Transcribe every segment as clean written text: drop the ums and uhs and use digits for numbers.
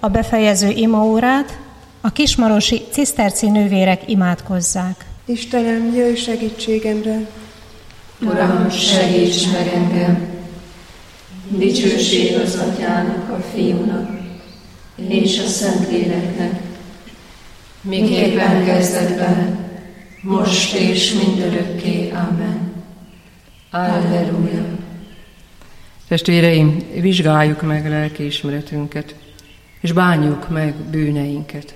a befejező imaórát a kismarosi ciszterci nővérek imádkozzák. Istenem, jöjj segítségemre! Uram, segíts meg engem! Dicsőség az Atyának, a Fiúnak és a Szentléleknek, miképpen kezdetben, most és mindörökké. Amen. Alleluja. Testvéreim, vizsgáljuk meg lelkiismeretünket, és bánjuk meg bűneinket.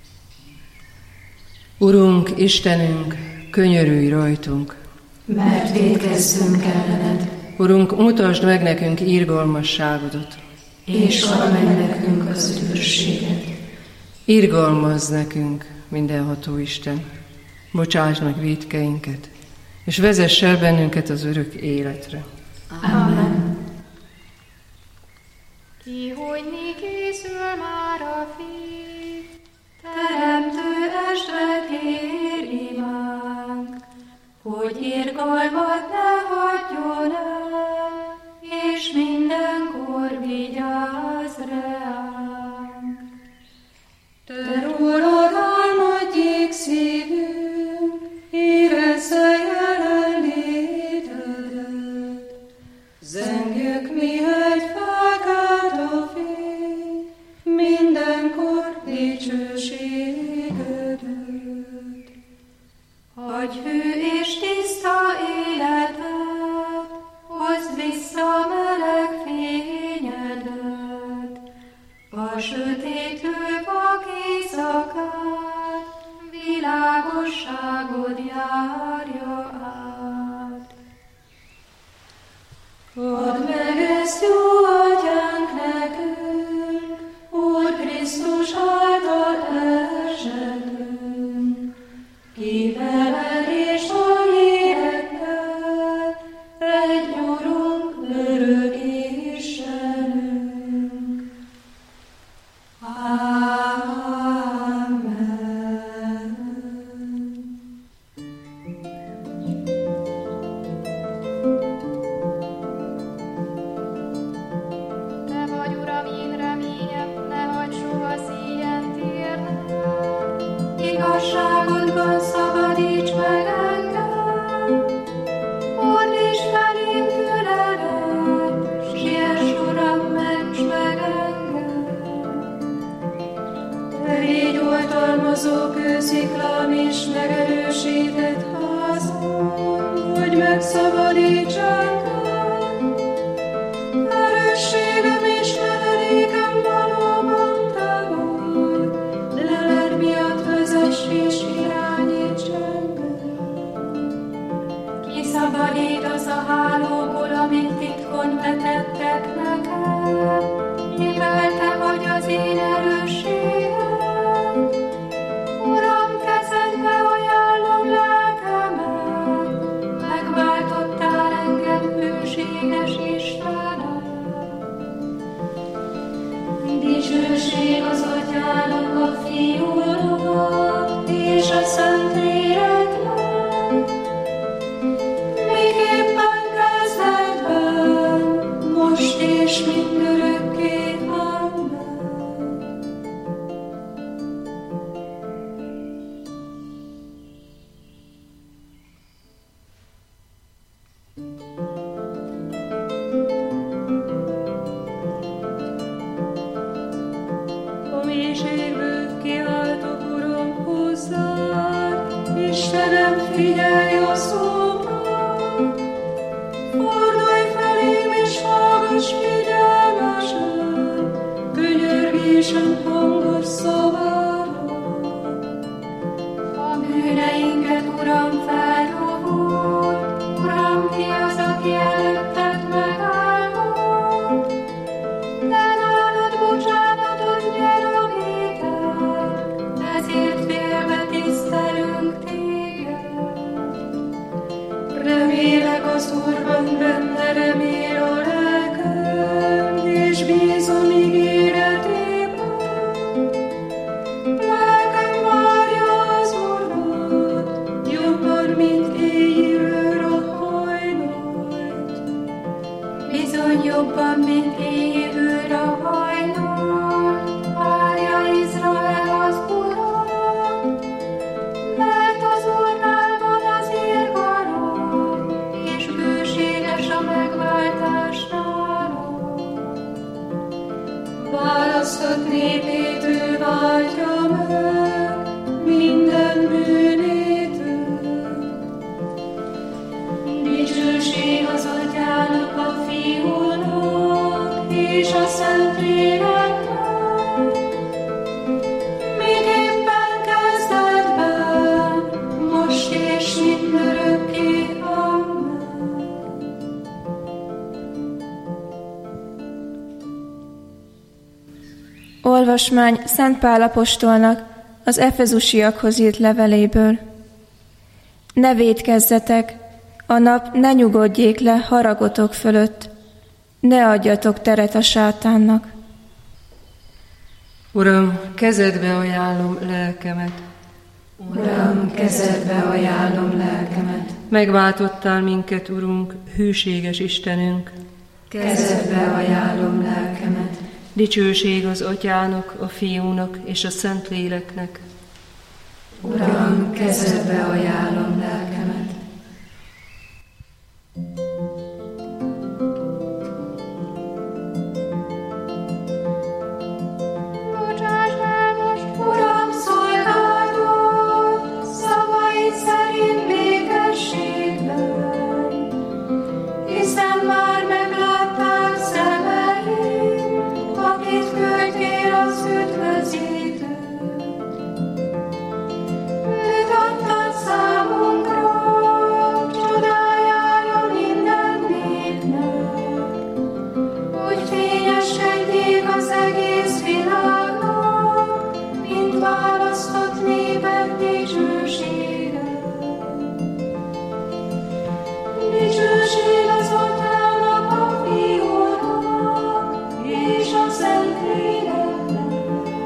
Urunk, Istenünk, könyörülj rajtunk, mert vétkezzünk ellened. Urunk, mutasd meg nekünk irgalmasságodat, és add meg nekünk az üdvösséget. Irgalmazz nekünk, mindenható Isten, bocsáss meg vétkeinket, és vezess el bennünket az örök életre. Amen. Kihújni készül már a Fiú, teremtő estre kér imánk, hogy irgalmat ne hagyjon el, és mindenkor vigyázz ránk. Te rólad álmodjék szívünk, érezze jelenlétedet, zengjük mihegy felkelt a fény, mindenkor dicsőségedet. Adj hű és tiszta életet, hozd vissza meleg fényedet, a sötétlő vak éjszakát, világosságod járja át. Add meg ezt, jó Atyánk, nekünk, Úr Krisztus által esetünk, ki veled és a lélekkel, egy Urunk, örök Istenünk. Amen. Te vagy, Uram, én reményem, ne hagyd soha szíjen térnem. Igazságodban szabadíts meg engem, fordíts felém füledet, siess, Uram, ments meg engem. Te légy oltalmazó kősziklám és megerősített házam, hogy megszabadíts engem. Erősségem és menedékem valóban te vagy, leled miatt vezess és irányíts engem. Kiszabadítasz a hálóból, amit titkon vetettek nekem, mivel te vagy az én erősségem. Uram, kezedbe ajánlom lelkemet, megváltottál engem hűséges Istenem. Dicsőség az Atyának, a Fiúnak és a Szentléleknek, miképpen kezdetben, most és mindörökké. Amen. A mélységből kiáltok, Uram, hozzád, Istenem, figyelj a szómra. Fordulj felém és hallgass figyelmesen, könyörgésem hangos szavára. A bűneinket, Uram, feldobod, Uram, ki az, aki előtted megállott? De nálad bocsánatot nyer a vétek, ezért félve tisztelünk téged. Remélek az Úrban, benne remél a lelkem, és bízom ígéretében. választott népét ő váltja meg minden bűnétől. Dicsőség az Atyának, a Fiúnak és a Szentléleknek, miképpen kezdetben, most és mindörökké. Amen. Olvasmány Szent Pál apostolnak az efezusiakhoz írt leveléből. Ne vétkezzetek, a nap ne nyugodjék le haragotok fölött, ne adjatok teret a sátánnak. Uram, kezedbe ajánlom lelkemet. Uram, kezedbe ajánlom lelkemet. Megváltottál minket, Urunk, hűséges Istenünk. Kezedbe ajánlom lelkemet. Dicsőség az Atyának, a Fiúnak és a Szentléleknek. Uram, kezedbe ajánlom lelkemet. Bocsáss el most, Uram, szolgálod szavaid szerint békességben, hiszen már meglátták szemeim, akit küldtél az üdvözítőt. Őt adtad számunkra, csodájára minden népnek, hogy fényeskedjék az egész világnak, mint választott népek dicsősége. Dicsőség az Atyának, a Fiúnak és a Szentléleknek,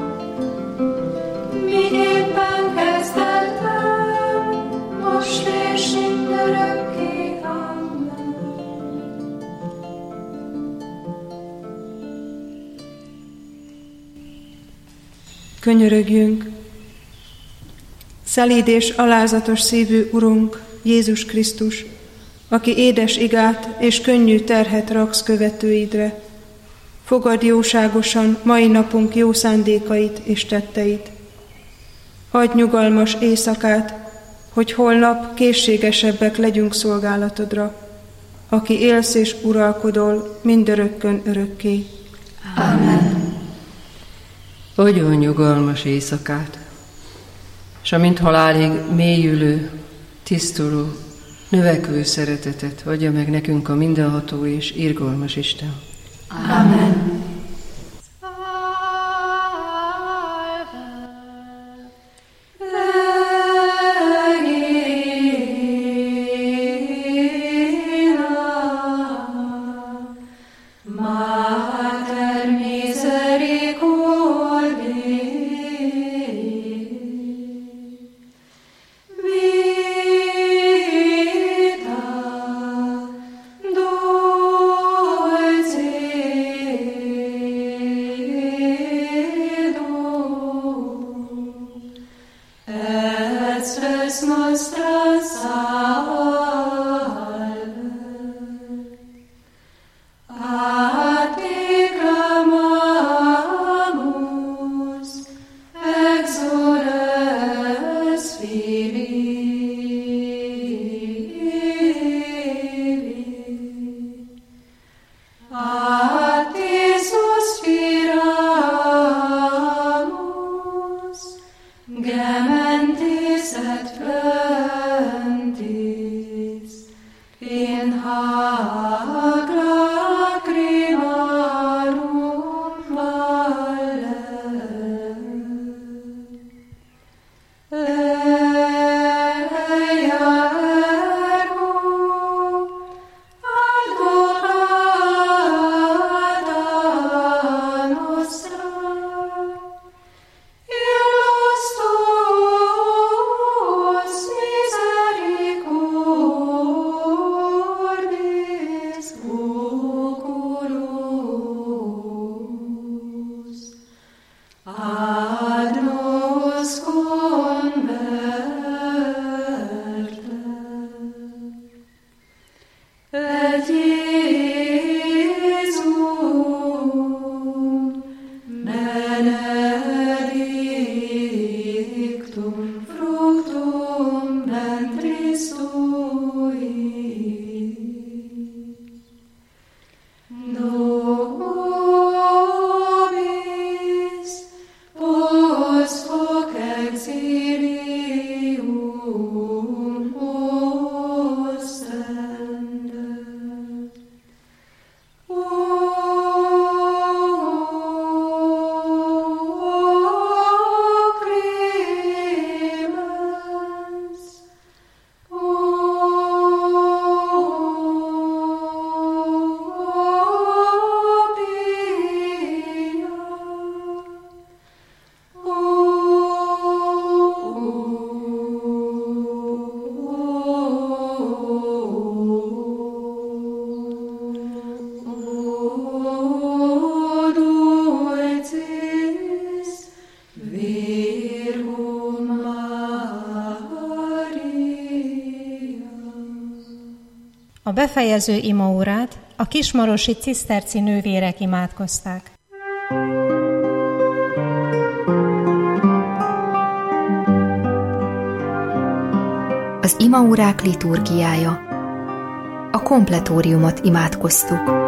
miképpen kezdetben, most és mindörökké. Amen. Könyörögjünk! Szelíd és alázatos szívű Urunk, Jézus Krisztus, aki édes igát és könnyű terhet raksz követőidre, fogadd jóságosan mai napunk jó szándékait és tetteit. Adj nyugalmas éjszakát, hogy holnap készségesebbek legyünk szolgálatodra, aki élsz és uralkodol mindörökkön örökké. Amen. Adjon nyugalmas éjszakát, s amint halálig mélyülő, tisztuló, növekvő szeretetet adja meg nekünk a mindenható és irgalmas Isten. Amen. befejező imaórát a kismarosi ciszterci nővérek imádkozták. Az imaórák liturgiája. A kompletóriumot imádkoztuk.